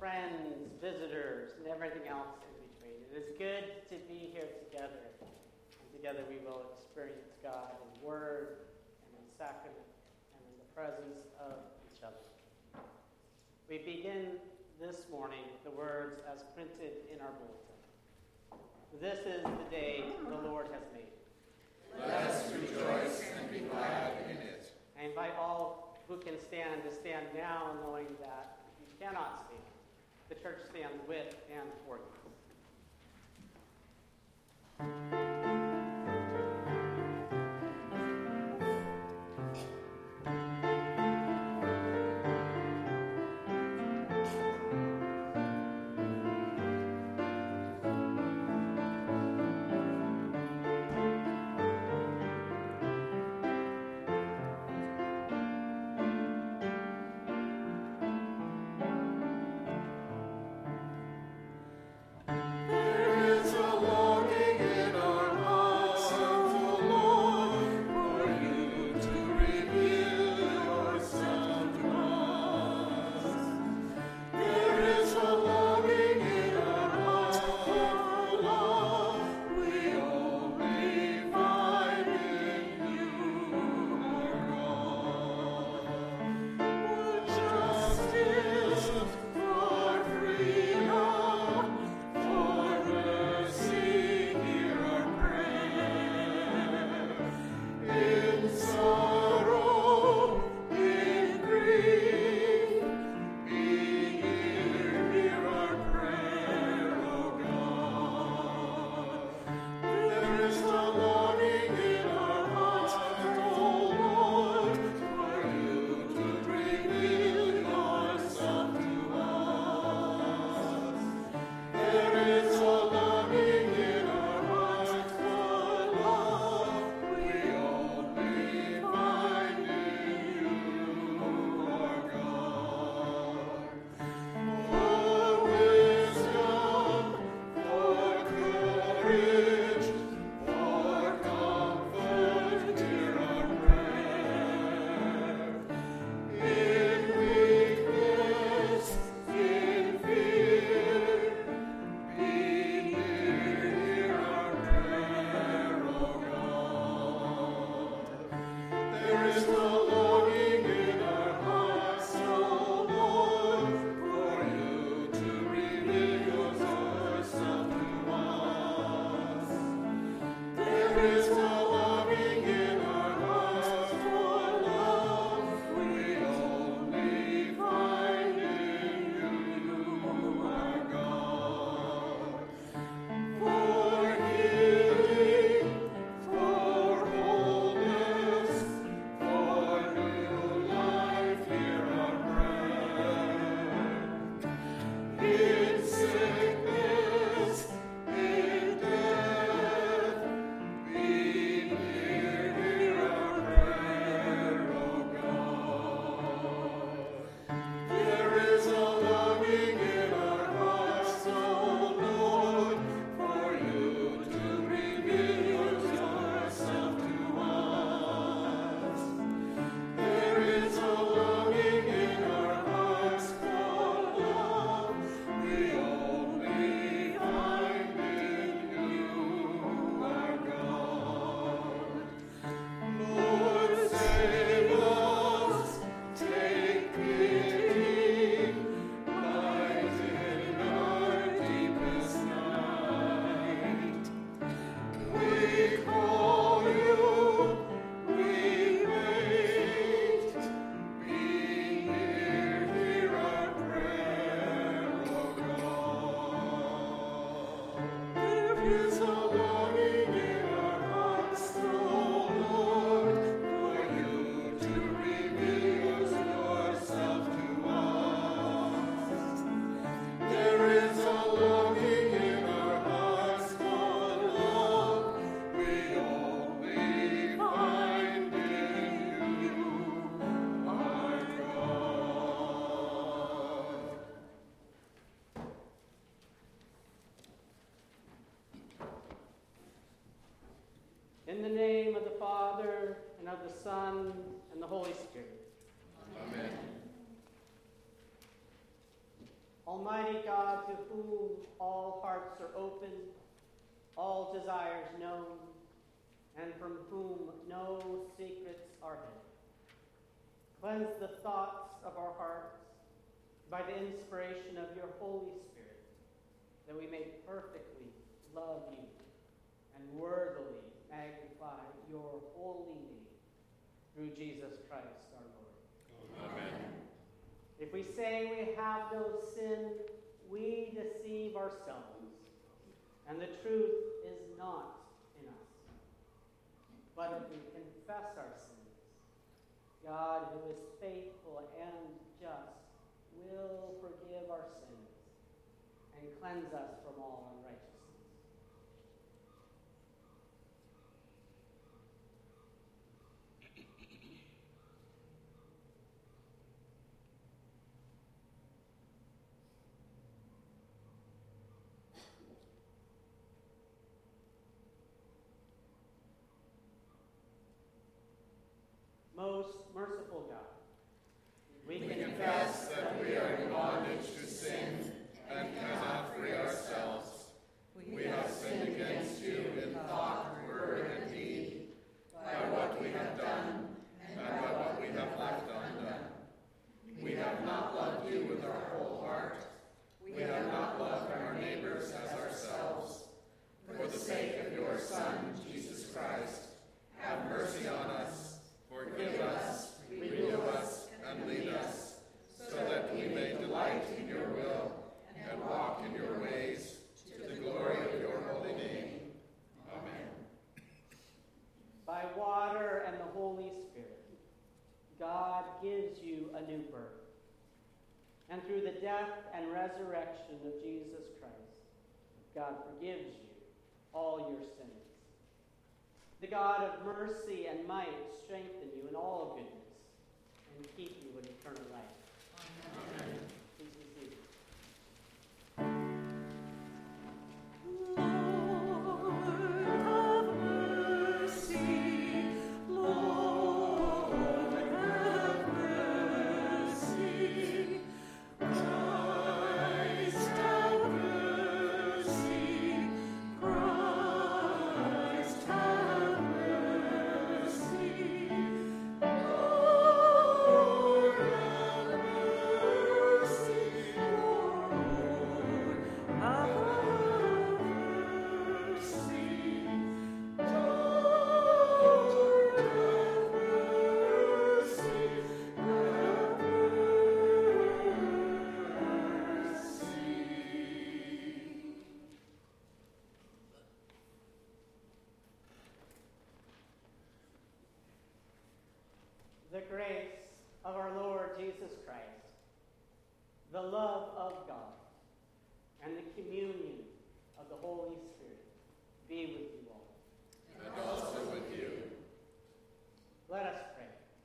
friends, visitors, and everything else in between. It is good to be here together. And together we will experience God in word and in sacrament and in the presence of each other. We begin this morning with the words as printed in our bulletin. This is the day the Lord has made. Let us rejoice and be glad in it. I invite all who can stand to stand now, knowing that if you cannot stand, the church stands with and for you. In the name of the Father, and of the Son, and the Holy Spirit. Amen. Almighty God, to whom all hearts are open, all desires known, and from whom no secrets are hid. Cleanse the thoughts of our hearts by the inspiration of your Holy Spirit, that we may perfectly love you and worthily magnify your holy name through Jesus Christ our Lord. Amen. If we say we have no sin, we deceive ourselves, and the truth is not in us. But if we confess our sins, God, who is faithful and just, will forgive our sins and cleanse us from all unrighteousness. Most merciful God, we confess that we are in bondage to sin and cannot free ourselves. We have sinned against you in thought, word, and deed, by what we have done and by what we have left undone. We have not loved you with our whole heart. We have not loved our neighbors as ourselves. For the sake of your Son, Jesus Christ, have mercy on us. Forgive us, renew us, and lead us, so that we may delight in your will and walk in your ways, to the glory of your holy name. Amen. By water and the Holy Spirit, God gives you a new birth. And through the death and resurrection of Jesus Christ, God forgives you all your sins. The God of mercy and might strengthen you in all goodness and keep you in eternal life. Amen. Please be seated. The grace of our Lord Jesus Christ, the love of God, and the communion of the Holy Spirit be with you all. And also with you. Let us pray.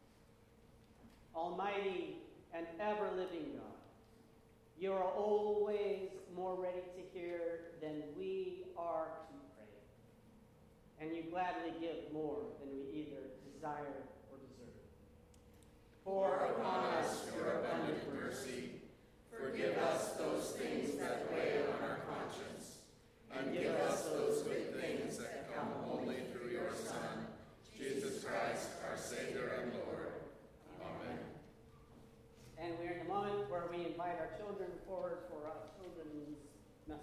Almighty and ever-living God, you are always more ready to hear than we are to pray, and you gladly give more than we either desire or deserve. Pour upon us your abundant mercy. Forgive us those things that weigh on our conscience, and give us those good things that come only through your Son, Jesus Christ, our Savior and Lord. Amen. And we're in a moment where we invite our children forward for our children's message.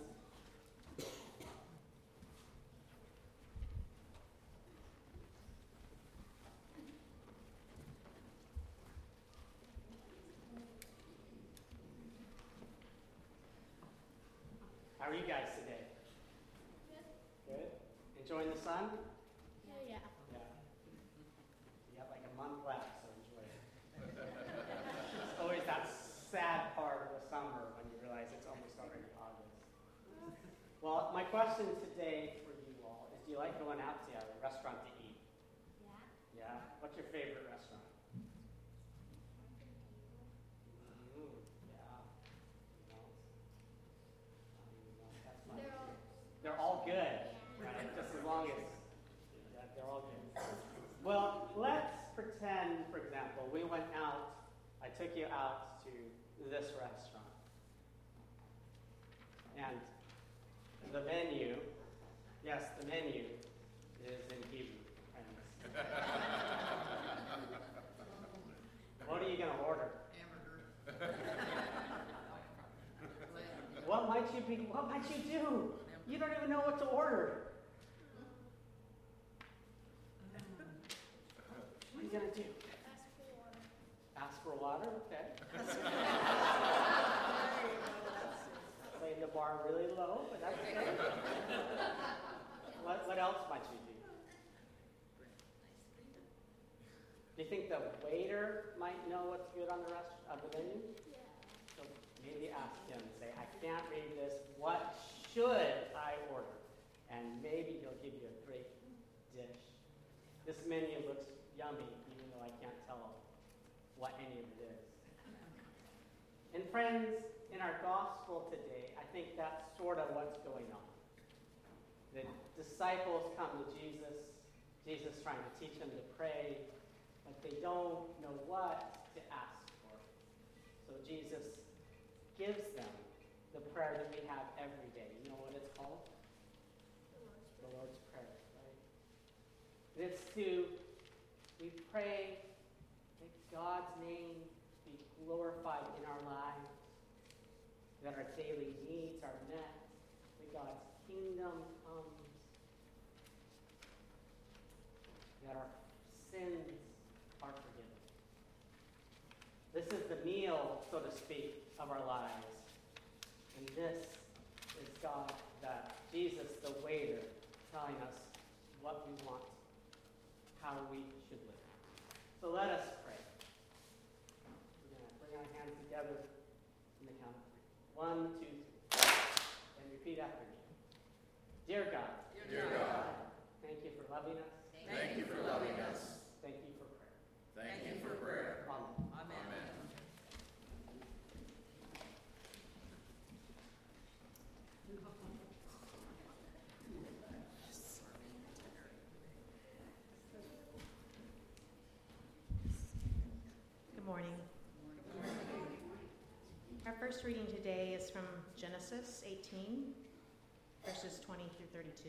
How are you guys today? Good. Enjoying the sun? Yeah. Yeah. You got like a month left, so enjoy it. It's always that sad part of the summer when you realize it's almost already August. Well, my question today for you all is, do you like going out to a restaurant to eat? Yeah. Yeah? What's your favorite restaurant? Yeah. That's fun. They're all good, right? Just as long as they're all good. Well, let's pretend, for example, we went out, I took you out to this restaurant. And the menu, yes, the menu is in Hebrew, friends. What are you going to order? What might you do? You don't even know what to order. What are you going to do? Ask for water, okay. Laying the bar really low, but that's okay. What else might you do? Do you think the waiter might know what's good on the rest of the menu? Yeah. So maybe ask him, say, I can't read this. What should I order? And maybe he'll give you a great dish. This menu looks yummy, even though I can't tell what any of it is. And friends, in our gospel today, I think that's sort of what's going on. The disciples come to Jesus. Jesus trying to teach them to pray, but they don't know what to ask for. So Jesus gives them the prayer that we have every day. You know what it's called? The Lord's Prayer, right? It's we pray that God's name be glorified in our lives, that our daily needs are met, that God's kingdom comes, that our sins are forgiven. This is the meal, so to speak, of our lives. And this is God, Jesus, the waiter, telling us what we want, how we should live. So let us pray. We're going to bring our hands together in the count of 1, 2, 3. And repeat after me. Dear God. Dear God. Thank you for loving us. Thank you for loving us. Thank you for prayer. Thank you for prayer. Amen. Amen. Good morning. Our first reading today is from Genesis 18, verses 20 through 32.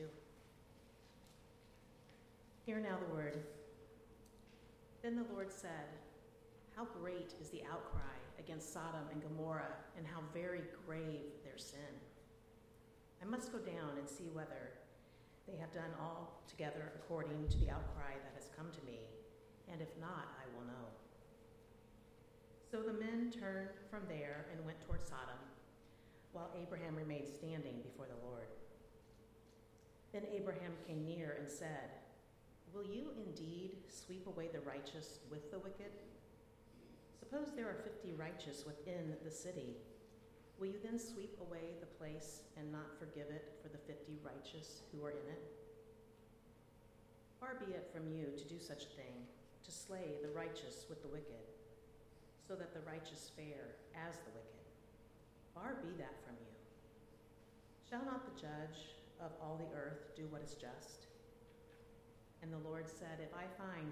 Hear now the word. Then the Lord said, "How great is the outcry against Sodom and Gomorrah, and how very grave their sin. I must go down and see whether they have done all together according to the outcry that has come to me, and if not, I will know." So the men turned from there and went toward Sodom, while Abraham remained standing before the Lord. Then Abraham came near and said, "Will you indeed sweep away the righteous with the wicked? Suppose there are 50 righteous within the city. Will you then sweep away the place and not forgive it for the 50 righteous who are in it? Far be it from you to do such a thing, to slay the righteous with the wicked, so that the righteous fare as the wicked. Far be that from you. Shall not the judge of all the earth do what is just?" And the Lord said, if I find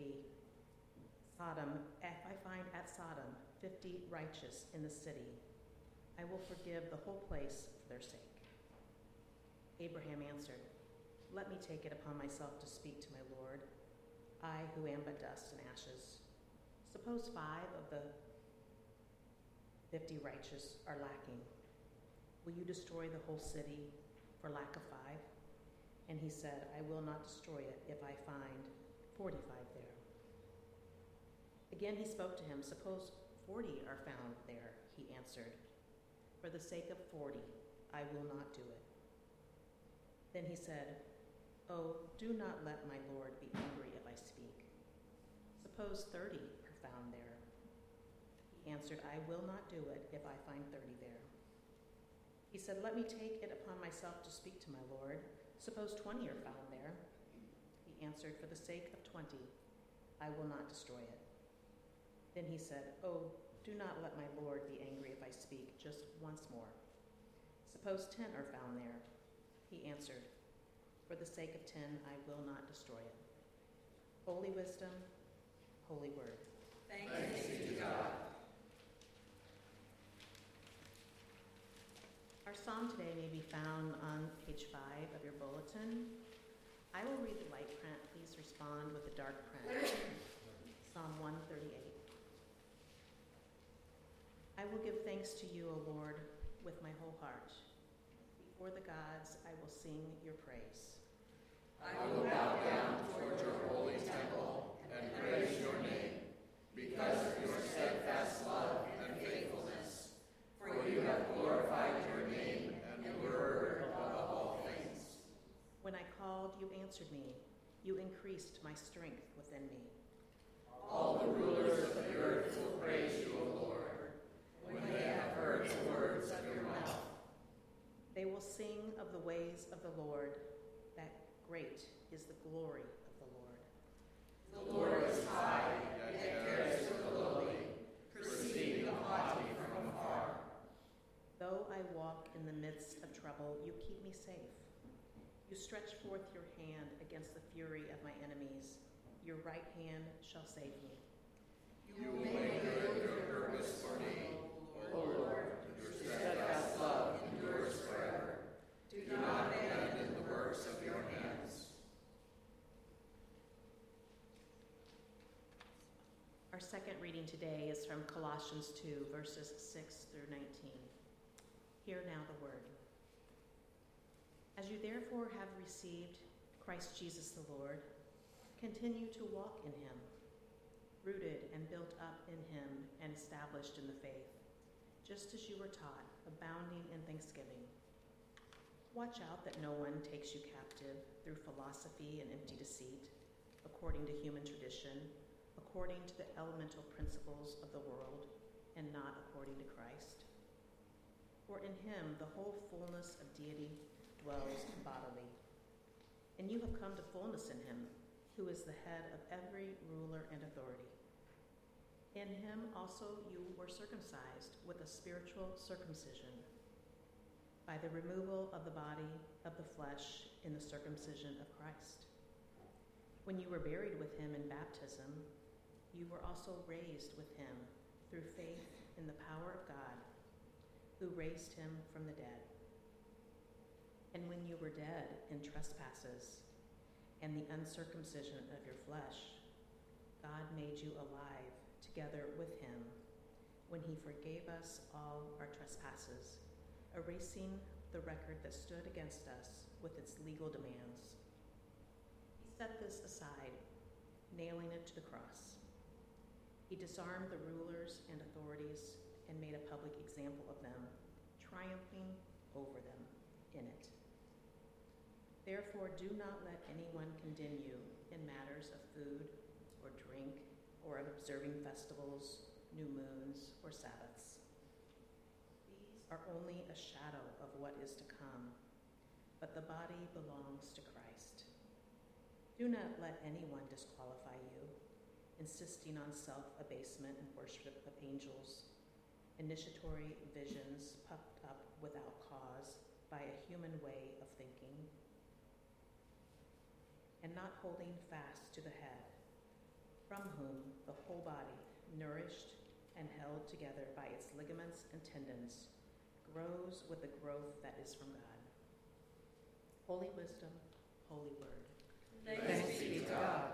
at Sodom 50 righteous in the city, I will forgive the whole place for their sake. Abraham answered, "Let me take it upon myself to speak to my Lord, I who am but dust and ashes. Suppose 5 of the 50 righteous are lacking. Will you destroy the whole city for lack of 5? And he said, I will not destroy it if I find 45 there. Again he spoke to him, suppose 40 are found there, he answered. For the sake of 40, I will not do it. Then he said, Oh, do not let my Lord be angry if I speak. Suppose 30 are found there. He answered, I will not do it if I find 30 there. He said, let me take it upon myself to speak to my Lord. Suppose 20 are found there. He answered, for the sake of 20, I will not destroy it. Then he said, Oh, do not let my Lord be angry if I speak just once more. Suppose 10 are found there. He answered, for the sake of 10, I will not destroy it. Holy wisdom, holy word. Thanks be to God. Our psalm today may be found on page 5 of your bulletin. I will read the light print. Please respond with the dark print. Psalm 138. I will give thanks to you, O Lord, with my whole heart. Before the gods, I will sing your praise. I will bow down toward your holy temple and praise your name, because of your steadfast love and faithfulness. For you have glorified your name and your word above all things. When I called, you answered me. You increased my strength within me. All the rulers of the earth will praise you, O Lord, when they have heard the words of your mouth. They will sing of the ways of the Lord, that great is the glory of the Lord. The Lord is high, yet cares for the lowly, perceiving the haughty from afar. Though I walk in the midst of trouble, you keep me safe. You stretch forth your hand against the fury of my enemies. Your right hand shall save me. You will make good your purpose for me, O Lord. Your steadfast love endures forever. Do not abandon the works of your hands. Our second reading today is from Colossians 2, verses 6 through 19. Hear now the word. As you therefore have received Christ Jesus the Lord, continue to walk in him, rooted and built up in him and established in the faith, just as you were taught, abounding in thanksgiving. Watch out that no one takes you captive through philosophy and empty deceit, according to human tradition, according to the elemental principles of the world, and not according to Christ. For in him the whole fullness of deity dwells bodily. And you have come to fullness in him, who is the head of every ruler and authority. In him also you were circumcised with a spiritual circumcision, by the removal of the body of the flesh in the circumcision of Christ. When you were buried with him in baptism, you were also raised with him through faith in the power of God, who raised him from the dead. And when you were dead in trespasses and the uncircumcision of your flesh, God made you alive together with him when he forgave us all our trespasses, erasing the record that stood against us with its legal demands. He set this aside, nailing it to the cross. He disarmed the rulers and authorities and made a public example of them, triumphing over them in it. Therefore, do not let anyone condemn you in matters of food or drink or of observing festivals, new moons, or Sabbaths. These are only a shadow of what is to come, but the body belongs to Christ. Do not let anyone disqualify you, insisting on self-abasement and worship of angels, initiatory visions puffed up without cause by a human way of thinking, and not holding fast to the head, from whom the whole body, nourished and held together by its ligaments and tendons, grows with the growth that is from God. Holy wisdom, holy word. Thanks be to God.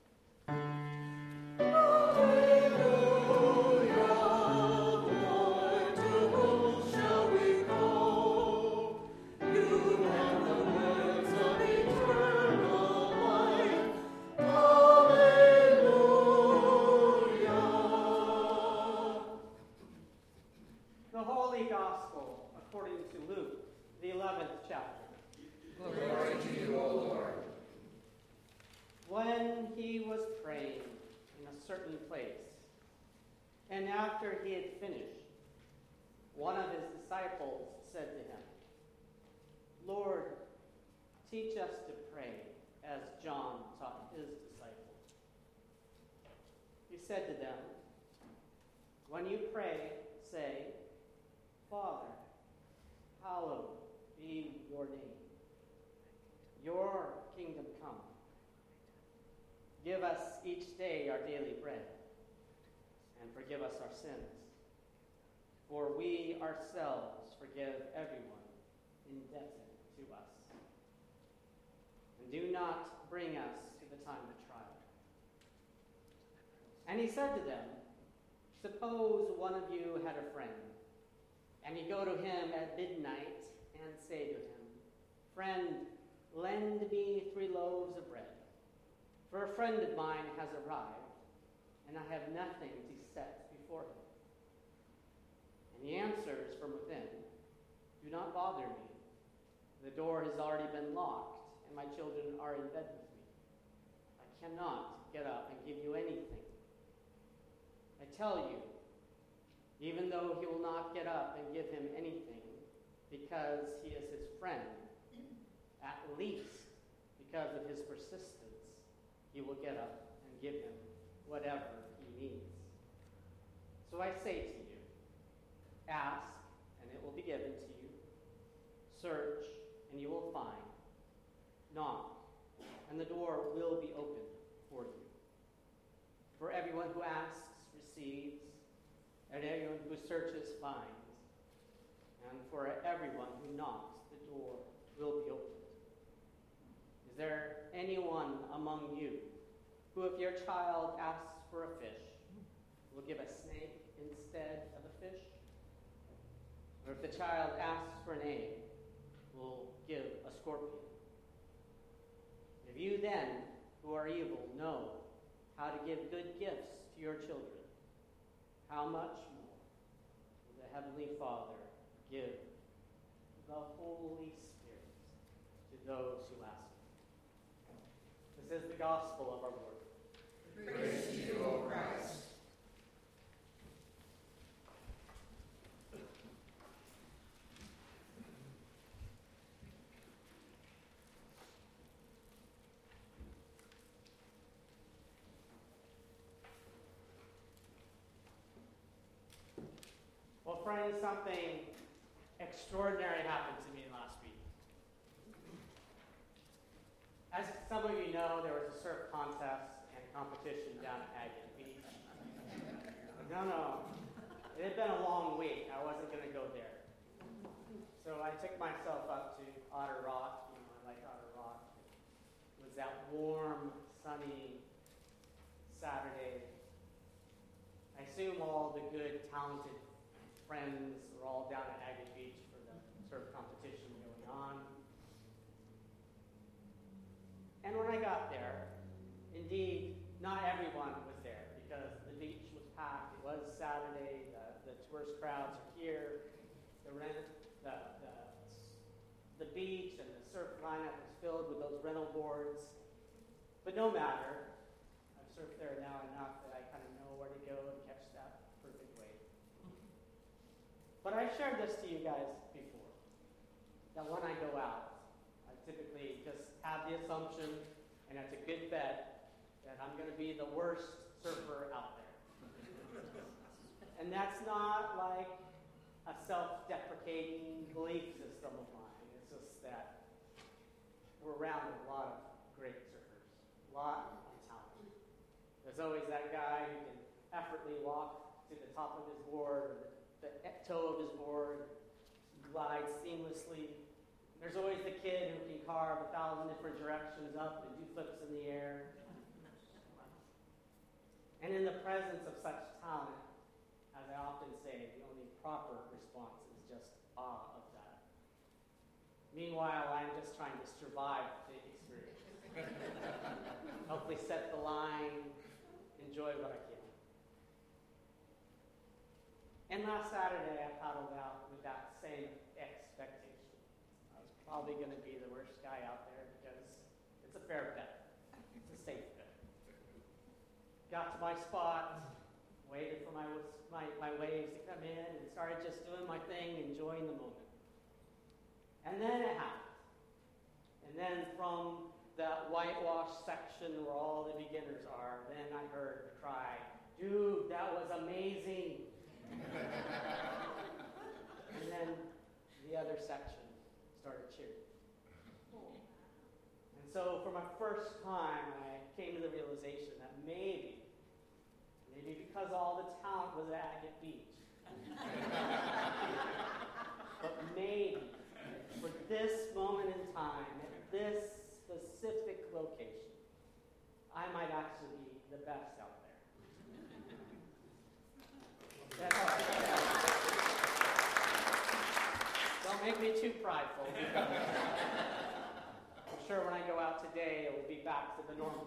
When he was praying in a certain place, and after he had finished, one of his disciples said to him, "Lord, teach us to pray, as John taught his disciples." He said to them, "When you pray, say, 'Father, hallowed be your name. Your kingdom come. Give us each day our daily bread, and forgive us our sins, for we ourselves forgive everyone indebted to us. And do not bring us to the time of trial. And he said to them, suppose one of you had a friend, and you go to him at midnight and say to him, friend, lend me 3 loaves of bread, for a friend of mine has arrived, and I have nothing to set before him. And he answers from within, do not bother me. The door has already been locked, and my children are in bed with me. I cannot get up and give you anything. I tell you, even though he will not get up and give him anything, because he is his friend, at least because of his persistence, he will get up and give him whatever he needs. So I say to you, ask, and it will be given to you. Search, and you will find. Knock, and the door will be opened for you. For everyone who asks receives, and everyone who searches finds, and for everyone who knocks, the door will be opened. Is there anyone among you who, if your child asks for a fish, will give a snake instead of a fish? Or if the child asks for an egg, will give a scorpion? If you then, who are evil, know how to give good gifts to your children, how much more will the Heavenly Father give the Holy Spirit to those who ask him? This is the gospel of our Lord. Praise to you, O Christ. Well, friends, something extraordinary happened to me last week. As some of you know, there was a surf contest and competition down at Agate Beach. No. It had been a long week. I wasn't going to go there. So I took myself up to Otter Rock. You know, I like Otter Rock. It was that warm, sunny Saturday. I assume all the good, talented friends were all down at Agate Beach for the surf competition going on. And when I got there, indeed, not everyone was there because the beach was packed. It was Saturday. The tourist crowds are here. The beach and the surf lineup was filled with those rental boards. But no matter, I've surfed there now enough that I kind of know where to go and catch that perfect wave. But I've shared this to you guys before, that when I go out, I typically just have the assumption, and it's a good bet, that I'm going to be the worst surfer out there. And that's not like a self-deprecating belief system of mine. It's just that we're around a lot of great surfers, a lot of talent. There's always that guy who can effortlessly walk to the top of his board or the toe of his board, glide seamlessly. There's always the kid who can carve 1,000 different directions up and do flips in the air. And in the presence of such talent, as I often say, the only proper response is just awe of that. Meanwhile, I'm just trying to survive the experience. Hopefully set the line, enjoy what I can. And last Saturday, I paddled out with that same expectation. I was probably going to be the worst guy out there because it's a fair bet. It's a safe bet. Got to my spot, waited for my waves to come in, and started just doing my thing, enjoying the moment. And then it happened. And then from that whitewash section where all the beginners are, then I heard the cry, "Dude, that was amazing." And then the other section started cheering. And so for my first time, I came to the realization that maybe because all the talent was at Agate Beach, but this moment in time, at this specific location, I might actually be the best out there. Don't make me too prideful. I'm sure when I go out today, it will be back to the normal.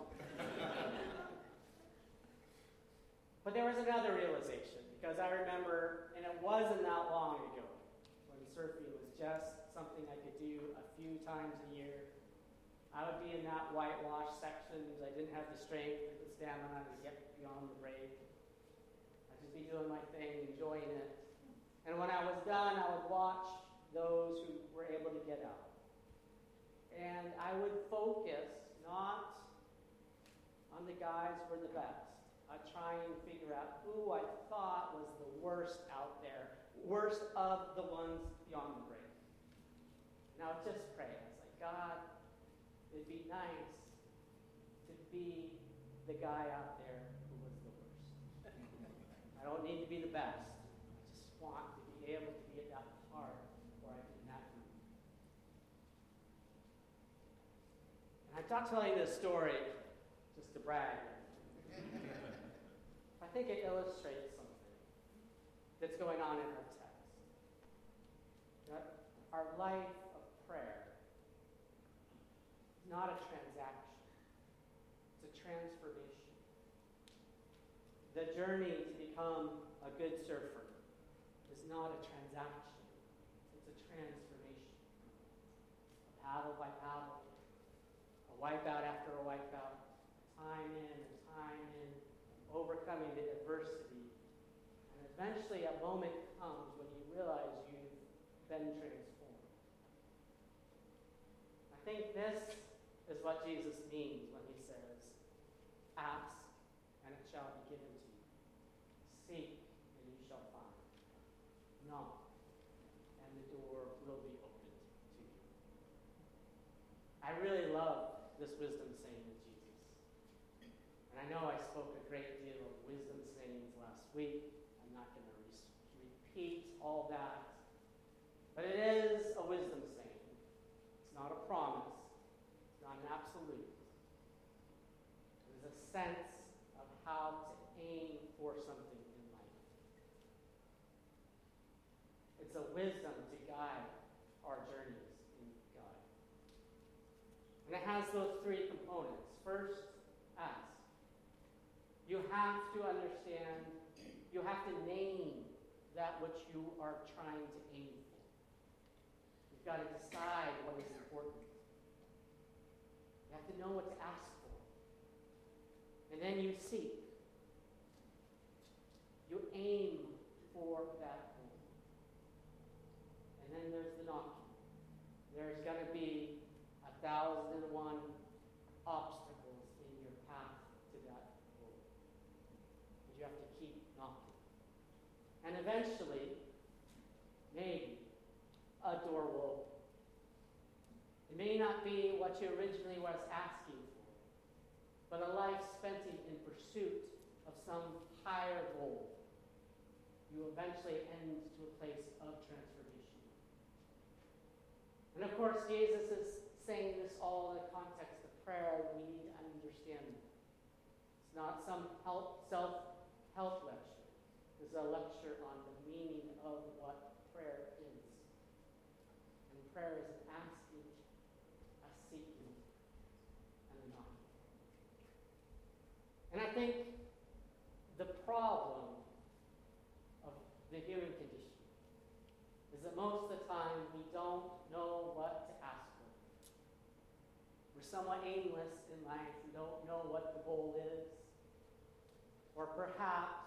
But there was another realization, because I remember, and it wasn't that long ago, when surfing was just something I could do a few times a year. I would be in that whitewash section because I didn't have the strength or the stamina to get beyond the break. I'd just be doing my thing, enjoying it. And when I was done, I would watch those who were able to get out. And I would focus not on the guys who were the best. I'd try and figure out who I thought was the worst out there, worst of the ones beyond the break. And I would just pray. I was like, God, it'd be nice to be the guy out there who was the worst. I don't need to be the best. I just want to be able to be at that part where I can have him. And I'm not telling this story just to brag. I think it illustrates something that's going on in our text. That our life of prayer is not a transaction. It's a transformation. The journey to become a good surfer is not a transaction. It's a transformation. Paddle by paddle, a wipeout after a wipeout, time in and time in, overcoming the adversity. And eventually a moment comes when you realize you've been transformed. I think this is what Jesus means when he says, ask and it shall be given to you. Seek and you shall find. Knock and the door will be opened to you. I really love this wisdom saying of Jesus. And I know I spoke a great deal of wisdom sayings last week. I'm not going to repeat all that. But it is a wisdom saying. It's not a promise. It's not an absolute. It is a sense of how to aim for something in life. It's a wisdom to guide our journeys in God. And it has those three components. First, ask. You have to understand, you have to name that which you are trying to aim for. You've got to decide what is important. You have to know what to ask for. And then you seek. You aim for that goal. And then there's the knocking. There's going to be 1,001 obstacles in your path to that goal. But you have to keep knocking. And eventually, maybe, a door will open. It may not be what you originally was asking for, but a life spent in pursuit of some higher goal. You eventually end to a place of transformation. And of course, Jesus is saying this all in the context of prayer. We need to understand that. It's not some self-help lecture. It's a lecture on the meaning of what prayer is. And prayer is an asking, a seeking, and a knocking. And I think the problem of the human condition is that most of the time we don't know what to ask for. We're somewhat aimless in life. We don't know what the goal is. Or perhaps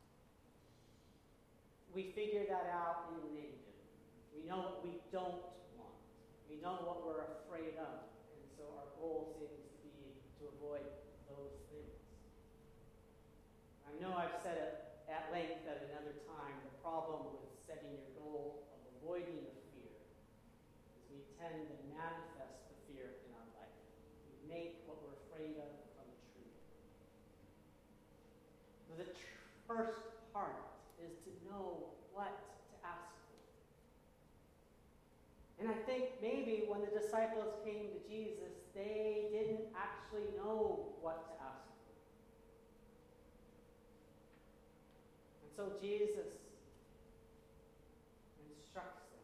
we figure that out in the negative. We know what we don't want. We know what we're afraid of. And so our goal seems to be to avoid those things. I know I've said it at length at another time. The problem with setting your goal of avoiding the fear is we tend to manifest the fear in our life. We make what we're afraid of come true. The first part is to know what to ask for. And I think think maybe when the disciples came to Jesus, they didn't actually know what to ask for. And so Jesus instructs them.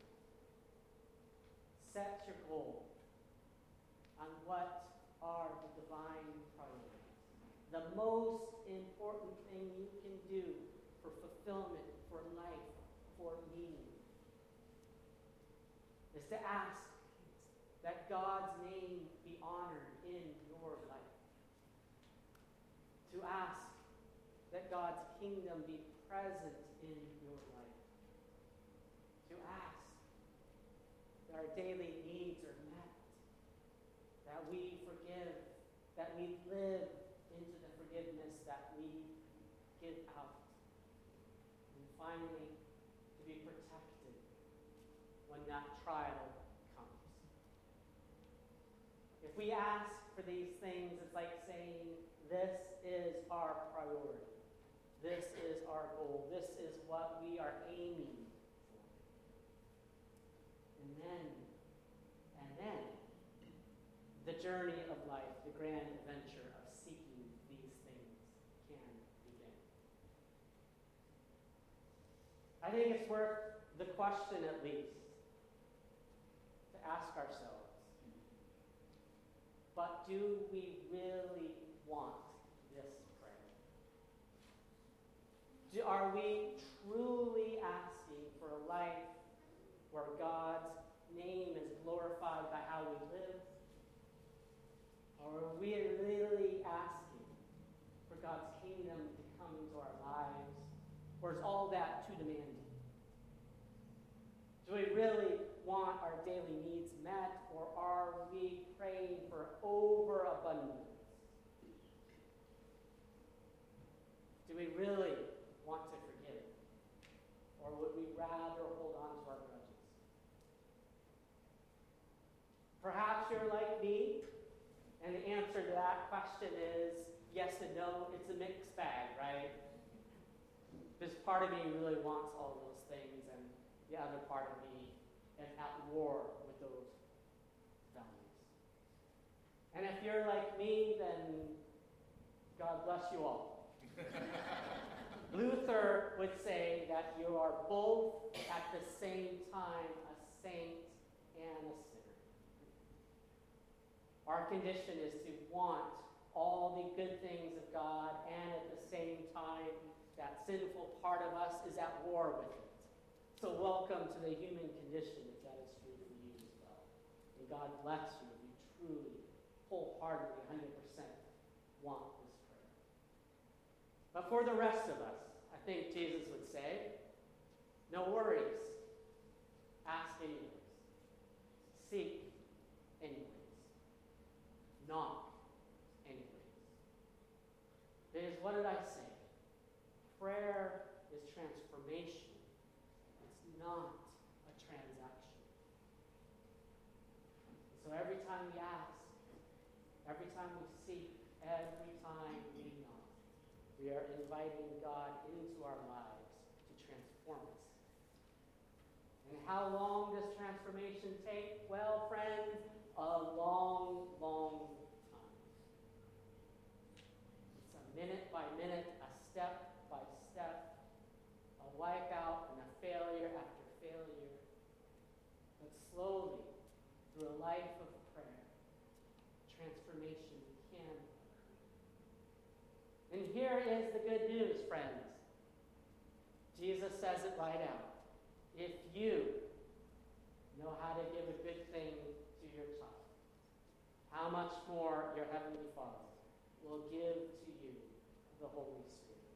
Set your goal on what are the divine priorities. The most important thing you can do for fulfillment, for life, for meaning, is to ask that God's name be honored in your life. To ask that God's kingdom be present in your life. To ask that our daily needs are met, that we forgive, that we live into the forgiveness that we give out. And finally, to be protected when that trial comes. If we ask for these things, it's like saying, this is our priority. This is our goal. This is what we are aiming for. And then, the journey of life, the grand adventure of seeking these things can begin. I think it's worth the question, at least, to ask ourselves, but do we really want this prayer? Are we truly asking for a life where God's name is glorified by how we live? Or are we really asking for God's kingdom to come into our lives? Or is all that too demanding? Do we really want our daily needs met, or are we praying for overabundance? Do we really want to forgive? Or would we rather hold on to our grudges? Perhaps you're like me, and the answer to that question is yes and no. It's a mixed bag, right? Because part of me really wants all those things, and the other part of me is at war with those values. And if you're like me, then God bless you all. Luther would say that you are both at the same time a saint and a sinner. Our condition is to want all the good things of God, and at the same time, that sinful part of us is at war with it. So welcome to the human condition, if that is true for you as well. And God bless you if you truly, wholeheartedly, 100% want this prayer. But for the rest of us, I think Jesus would say, no worries. Ask anyways. Seek anyways. Knock anyways. Because what did I say? Prayer is transformation. It's not a transaction. So every time we ask, every time we seek, every time we knock, we are inviting God into our lives to transform us. And how long does transformation take? Well, friends, a long, long time. It's a minute by minute, a step by step, a wipeout and a failure after failure. But slowly, through a life of prayer, transformation can occur. And here is the good news, friends. Jesus says it right out. If you know how to give a good thing to your child, how much more your Heavenly Father will give to you the Holy Spirit.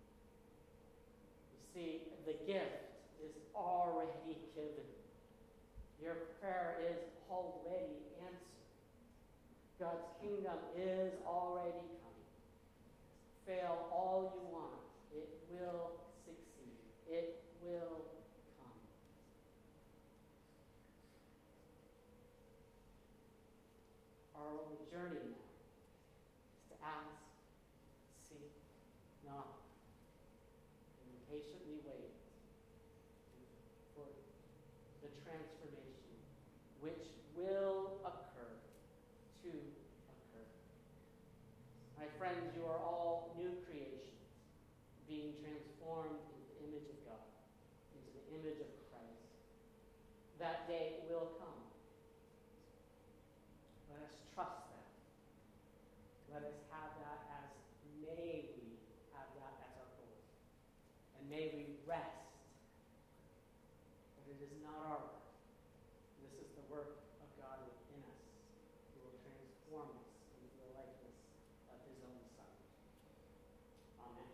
You see, the gift is already given. Your prayer is already answered. God's kingdom is already coming. Fail all you want. It will succeed. It will come. Our only journey now is to ask, seek, knock, and patiently wait for the transformation which will occur, to occur. My friends, you are all new creations, being transformed into the image of God, into the image of Christ. That day will come. Let us trust that. Let us have that as, may we have that as our goal. And may we rest. But it is not our work. This is the work of God within us, who will transform us into the likeness of his own Son. Amen.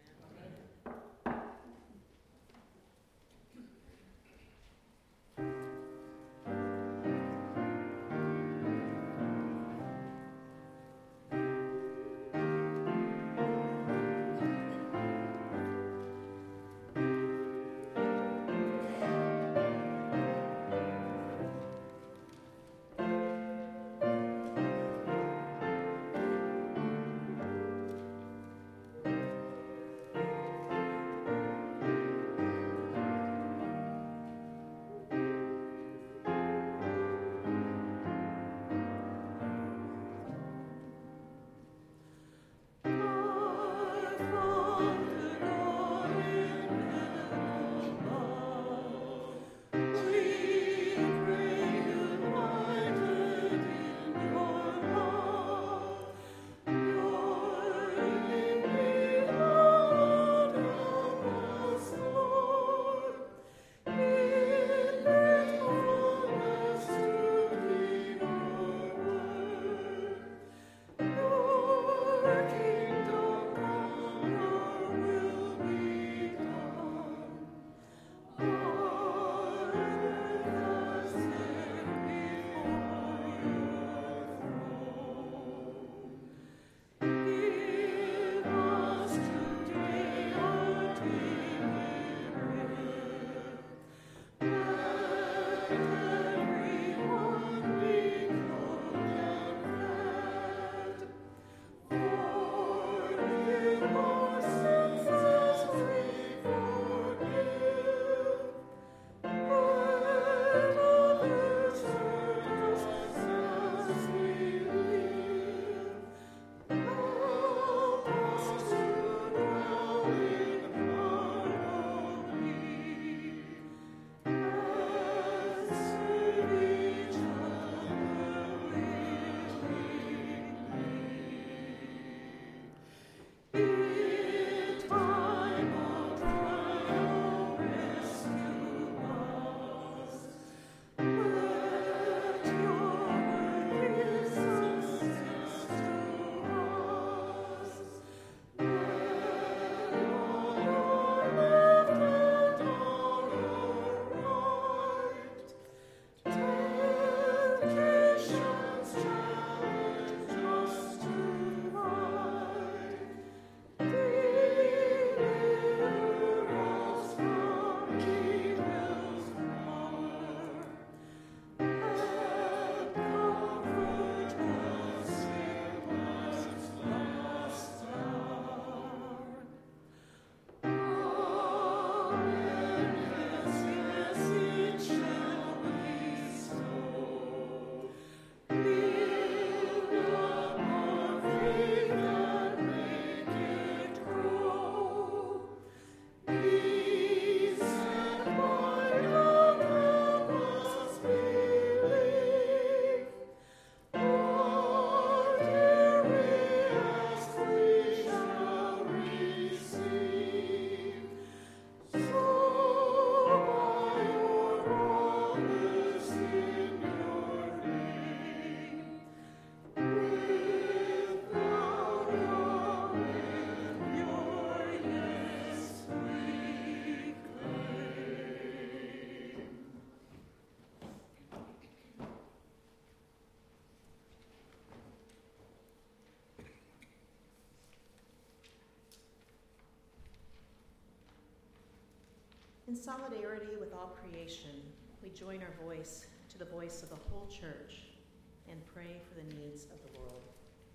In solidarity with all creation, we join our voice to the voice of the whole church and pray for the needs of the world.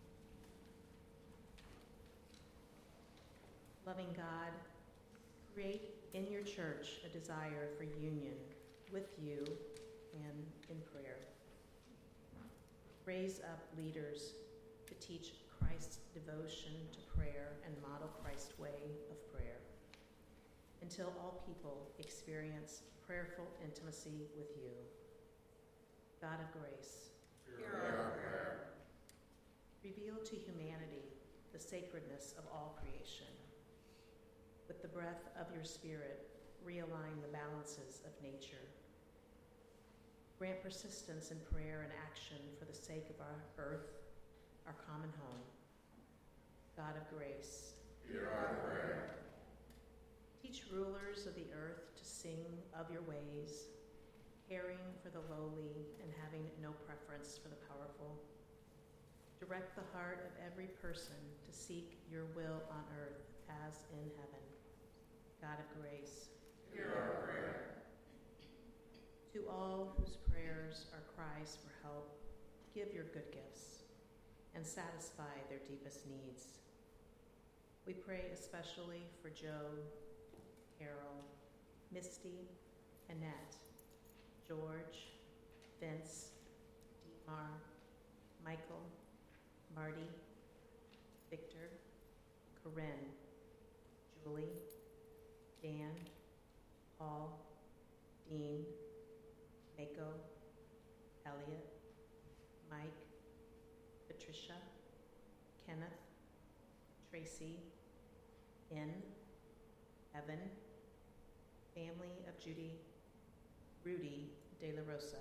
Loving God, create in your church a desire for union with you and in prayer. Raise up leaders to teach Christ's devotion to prayer and model Christ's way of prayer, until all people experience prayerful intimacy with you. God of grace, hear our prayer. Reveal to humanity the sacredness of all creation. With the breath of your Spirit, realign the balances of nature. Grant persistence in prayer and action for the sake of our earth, our common home. God of grace, hear our prayer. Teach rulers of the earth to sing of your ways, caring for the lowly and having no preference for the powerful. Direct the heart of every person to seek your will on earth as in heaven. God of grace, hear our prayer. To all whose prayers are cries for help, give your good gifts and satisfy their deepest needs. We pray especially for Joe, Carol, Misty, Annette, George, Vince, Dietmar, Michael, Marty, Victor, Corinne, Julie, Dan, Paul, Dean, Mako, Elliot, Mike, Patricia, Kenneth, Tracy, In, Evan, family of Rudy De La Rosa,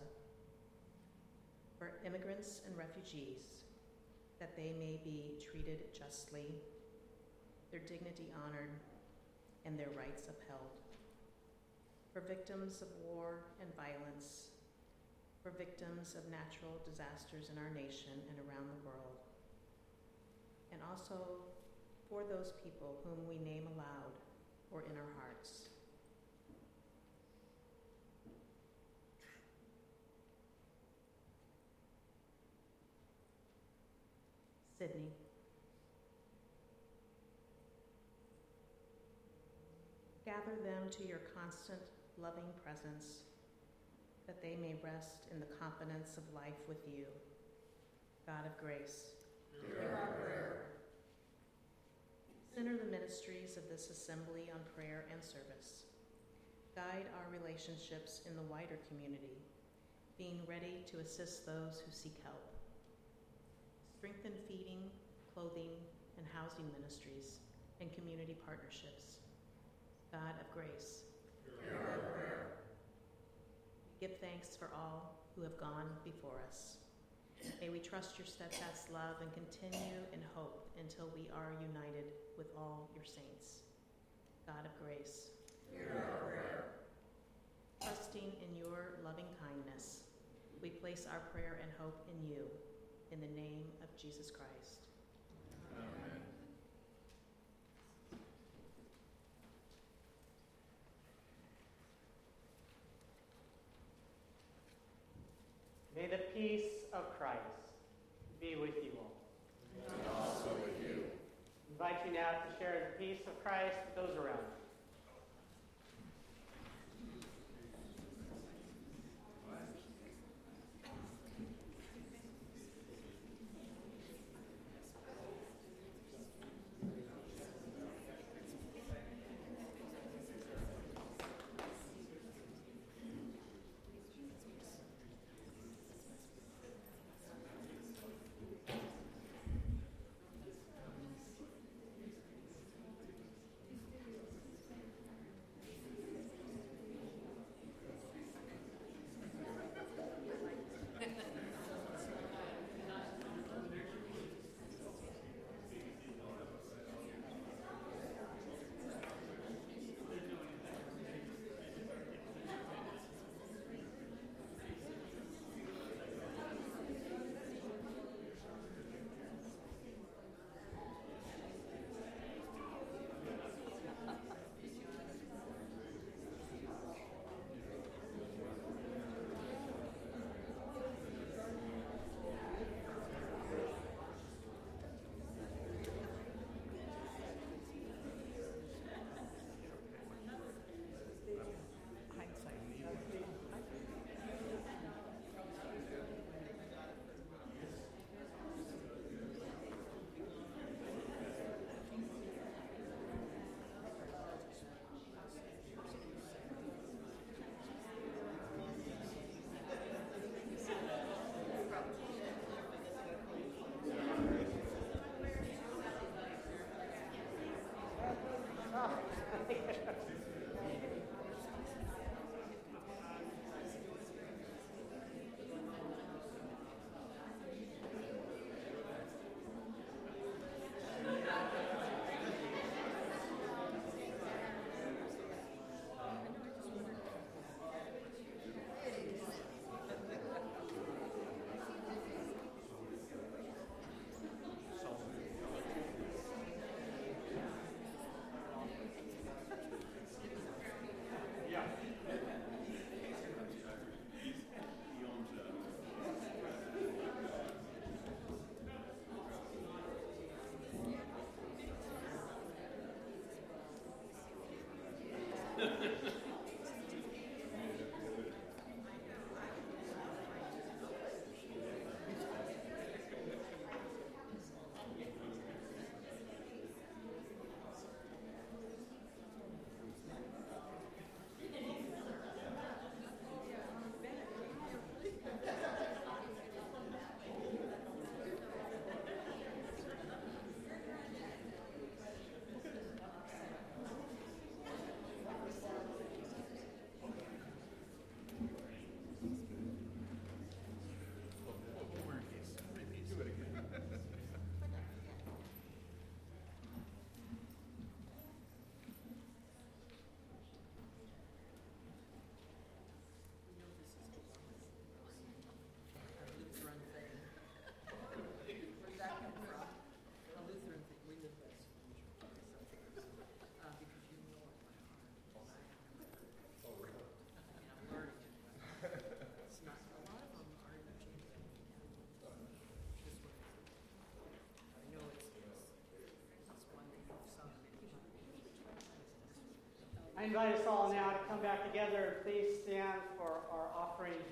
for immigrants and refugees, that they may be treated justly, their dignity honored, and their rights upheld. For victims of war and violence, for victims of natural disasters in our nation and around the world, and also for those people whom we name aloud or in our hearts. Sydney. Gather them to your constant, loving presence, that they may rest in the confidence of life with you. God of grace, hear our prayer. Center the ministries of this assembly on prayer and service. Guide our relationships in the wider community, being ready to assist those who seek help. Strengthen feeding, clothing, and housing ministries and community partnerships. God of grace, hear our prayer. We give thanks for all who have gone before us. May we trust your steadfast love and continue in hope until we are united with all your saints. God of grace, hear our prayer. trusting in your loving kindness, we place our prayer and hope in you, in the name of Jesus Christ. Amen. May the peace of Christ be with you all. And also with you. I invite you now to share the peace of Christ with those around you. invite us all now to come back together. Please stand for our offering hymn.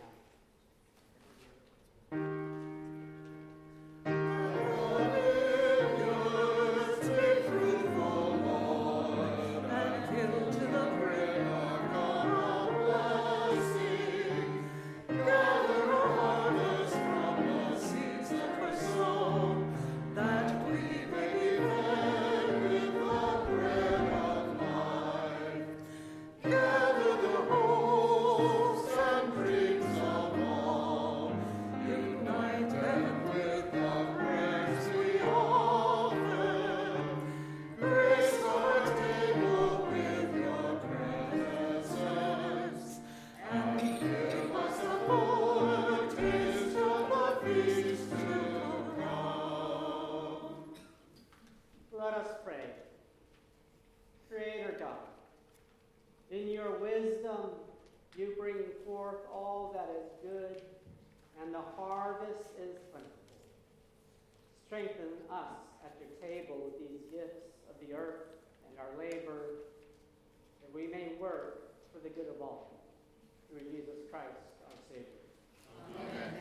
Let us pray. Creator God, in your wisdom you bring forth all that is good, and the harvest is plentiful. Strengthen us at your table with these gifts of the earth and our labor, that we may work for the good of all. Through Jesus Christ, our Savior. Amen.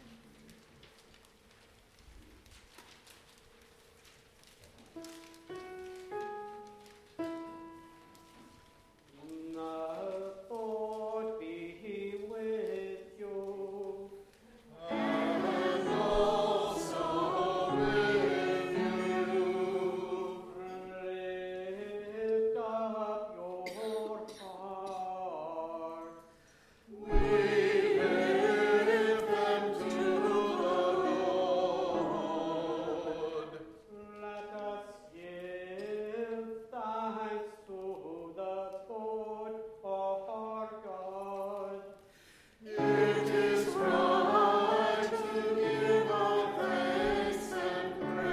The Lord be with you. And also with you. Lift up your heart. We lift them to the Lord. Let us give thanks to the Lord our God. It is right to give our thanks and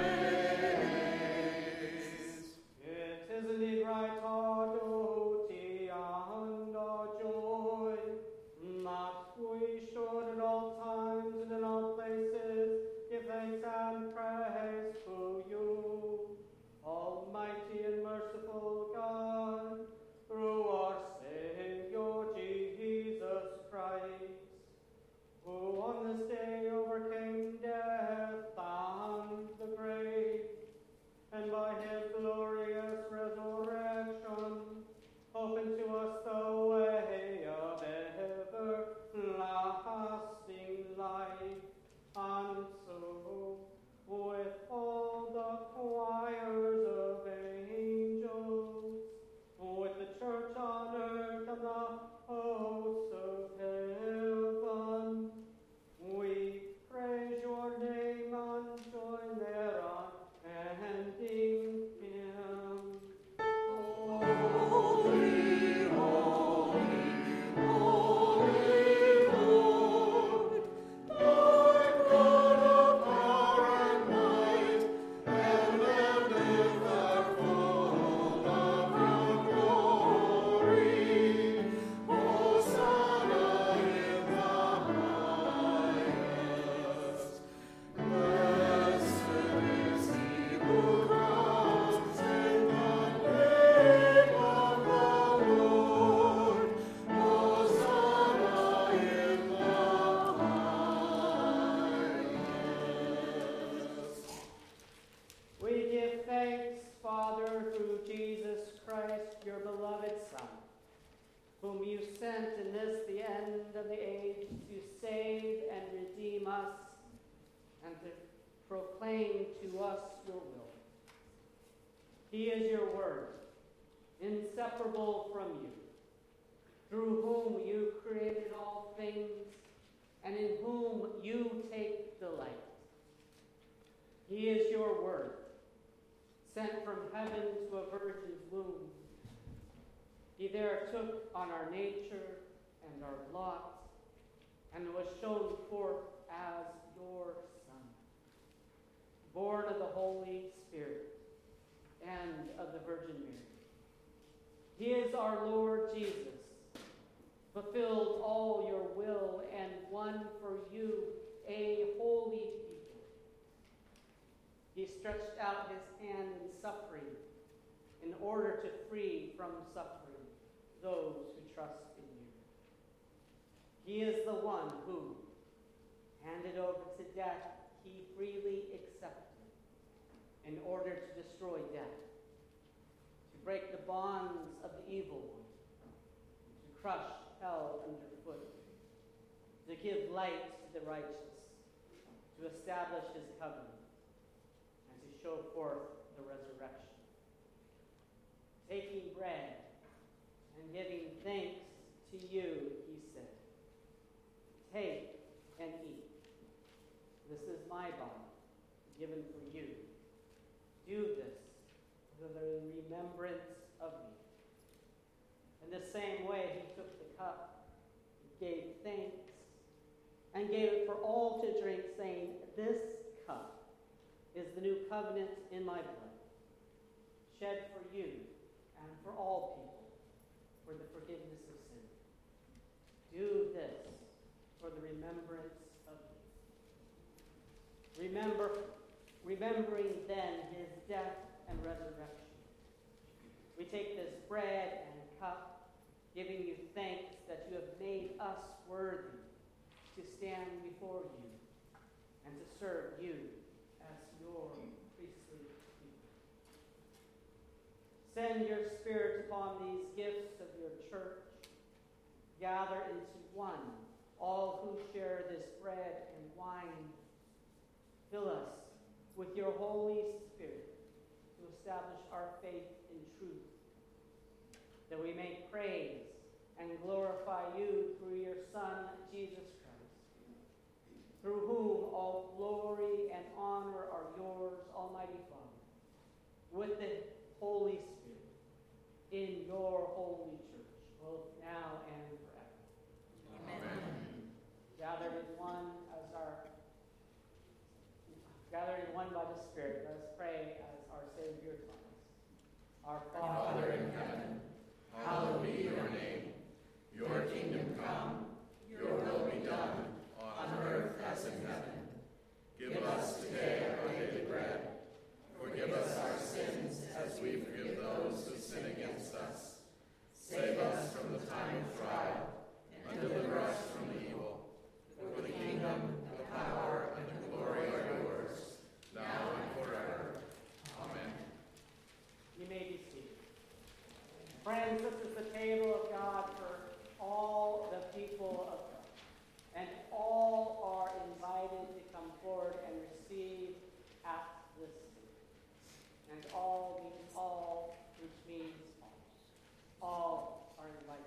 praise. It is indeed right, our duty and our joy, that we should at all times and in all places give thanks and praise to you, Almighty and merciful God, through our Savior Jesus Christ, who on this day overcame death and the grave, and by his glorious resurrection opened to us the way of everlasting life. And so, with all the choirs of angels, with the church on earth and the hosts of heaven, we praise your name and join their unending hymn. Holy, holy, holy Lord, Lord God of power and might, heaven and earth are full of your glory. Hosanna in the highest. Blessed is he who comes in the name of the Lord. Hosanna in the highest. We give thanks, Father, through Jesus Christ, your beloved Son, whom you sent in this, the end of the age, to save and redeem us and to proclaim to us your will. He is your word, inseparable from you, through whom you created all things and in whom you take delight. He is your word, sent from heaven to a virgin's womb. He there took on our nature and our lot, and was shown forth as your Son, born of the Holy Spirit and of the Virgin Mary. He is our Lord Jesus, fulfilled all your will and won for you a holy people. He stretched out his hand in suffering in order to free from suffering those who trust in you. He is the one who, handed over to death, he freely accepted in order to destroy death, to break the bonds of the evil one, to crush hell underfoot, to give light to the righteous, to establish his covenant, and to show forth the resurrection. Taking bread and giving thanks to you, he said, "Take and eat. This is my body, given for you. Do this for the remembrance of me." In the same way, he took the cup, gave thanks, and gave it for all to drink, saying, "This cup is the new covenant in my blood, shed for you and for all people for the forgiveness of sin. Do this for the remembrance of me." Remembering then his death and resurrection, we take this bread and cup, giving you thanks that you have made us worthy to stand before you and to serve you as your priestly people. Send your Spirit upon these gifts of your church. Gather into one all who share this bread and wine. Fill us with your Holy Spirit to establish our faith in truth, that we may praise and glorify you through your Son, Jesus Christ, through whom all glory and honor are yours, Almighty Father, with the Holy Spirit, in your holy church, both now and forever. Amen. Gathered in one by the Spirit, let us pray as our Savior taught us. Our Father in heaven, hallowed be your name. Your kingdom come, your will be done, on earth as in heaven. Give us today our daily bread. Forgive us our sins as we forgive those who sin against us. Save us from the time of trial, and deliver us from the evil. For the kingdom, the power, and the glory are yours, now and forever. Amen. You may be seated. Friends, this is the table of God for all the people of God. And all are invited to come forward and receive at this table. And all means all, which means all are invited.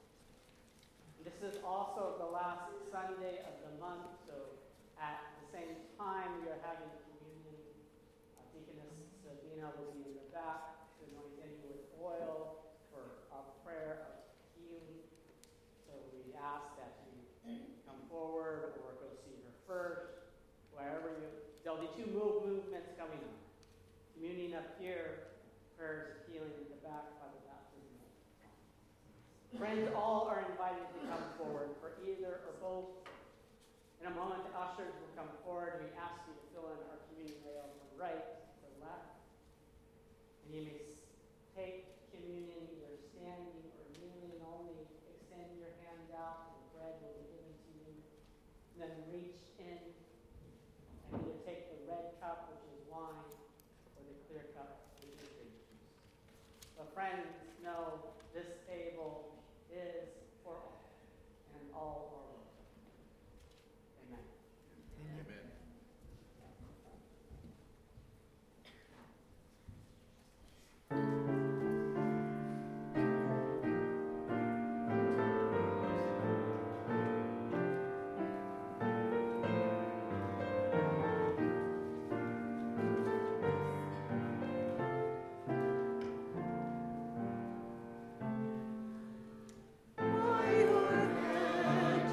This is also the last Sunday of the month, so at the same time we are having communion. Deaconess Sabina will be in the back to anoint you with oil for a prayer of healing. So we ask that you come forward or go see her first, wherever you. There'll be two movements going on. Communion up here, prayers of healing in the back by the baptism. Friends, all are invited to come forward for either or both. In a moment, the ushers will come forward, and we ask you to fill in our communion rail from right to left. And you may take communion either standing or kneeling, only extend your hand out, and bread will be given to you. And then reach in and either take the red cup, which is wine, or the clear cup, which is grape juice. But friends, know this table is for all, and all are welcome. Amen. Amen. By your hand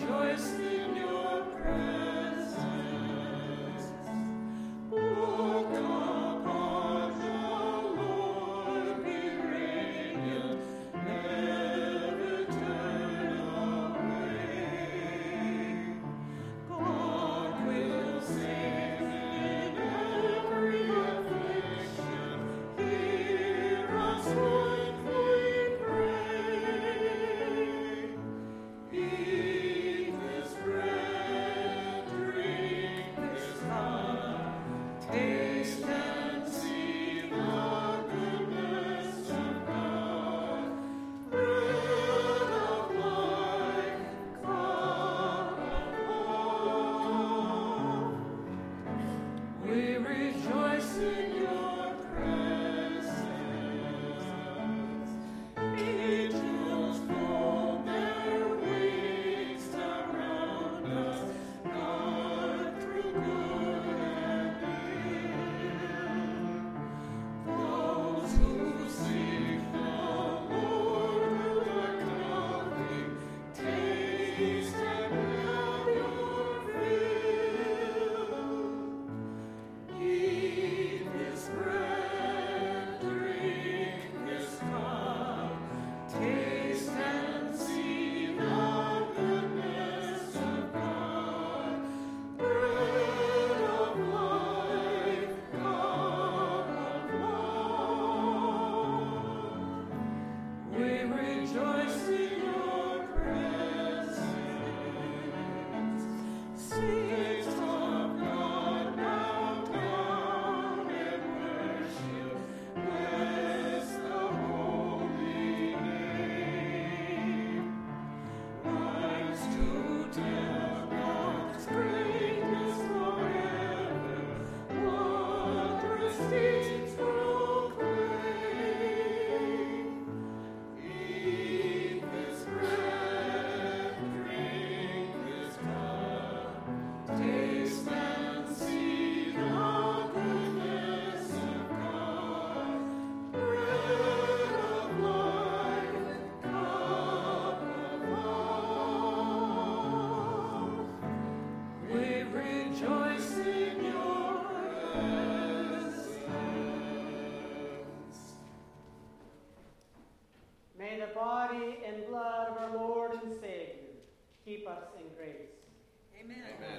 May the body and blood of our Lord and Savior keep us in grace. Amen.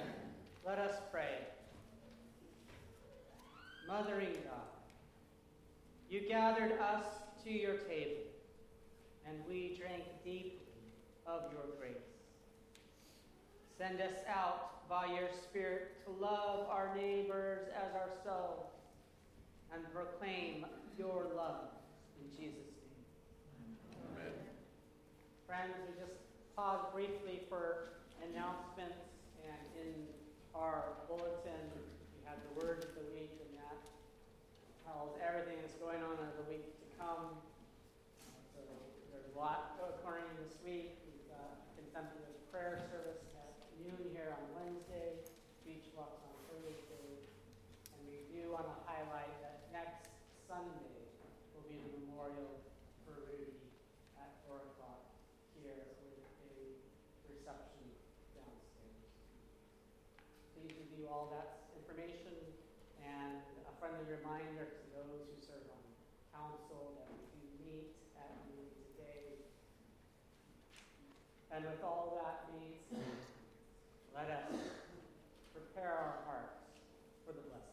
Let us pray. Mothering God, you gathered us to your table, and we drank deeply of your grace. Send us out by your Spirit to love our neighbors as ourselves and proclaim your love in Jesus' name. Amen. Friends, we just pause briefly for announcements, and in our bulletin, we have the word of the week, and that tells everything that's going on in the week to come. So there's a lot occurring this week. We've got contemplative prayer service at noon here on Wednesday, beach walks on Thursday, and we do want to highlight that next Sunday will be the memorial for Rudy at 4 o'clock here with a reception downstairs. Please review all that information, and a friendly reminder to those who serve on council that we do meet at noon today. And with all that means, let us prepare our hearts for the blessing.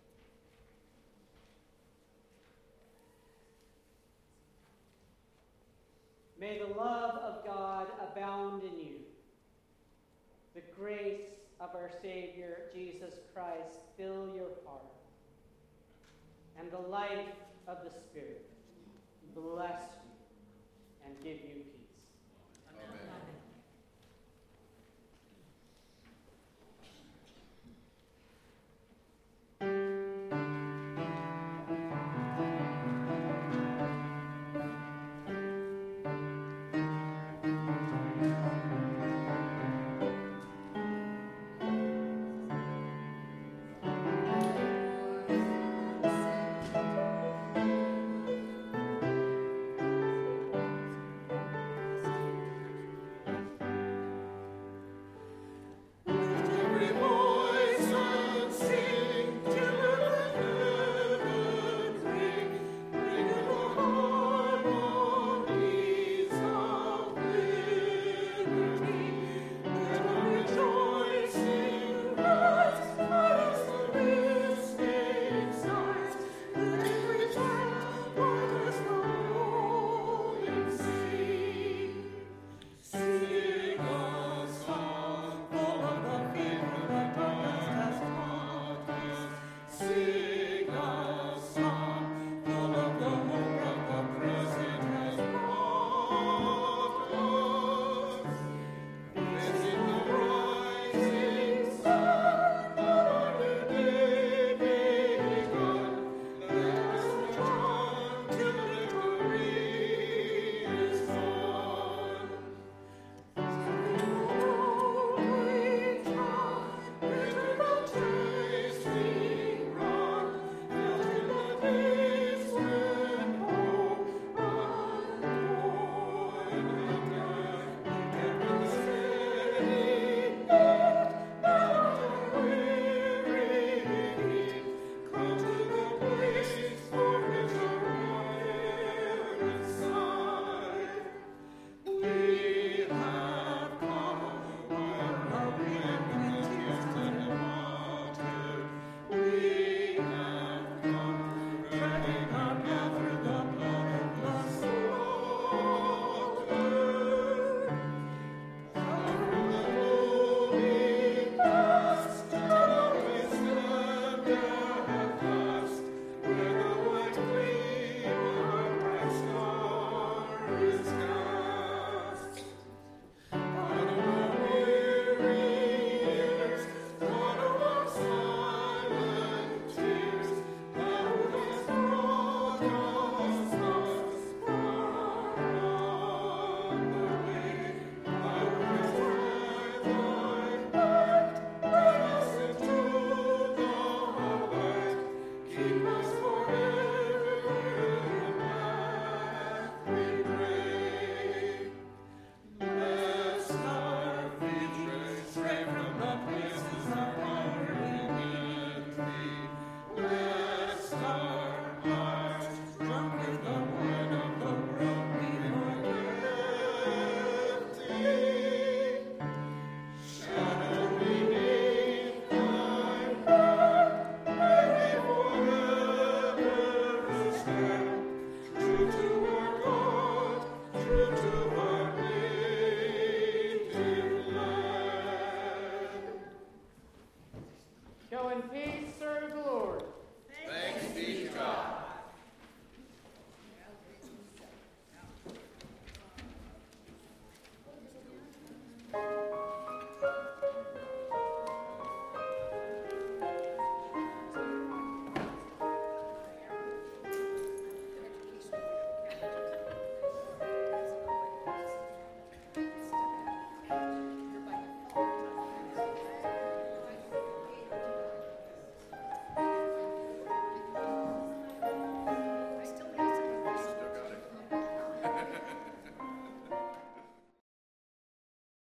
May the love of God abound in you. The grace of our Savior, Jesus Christ, fill your heart. And the life of the Spirit bless you and give you peace.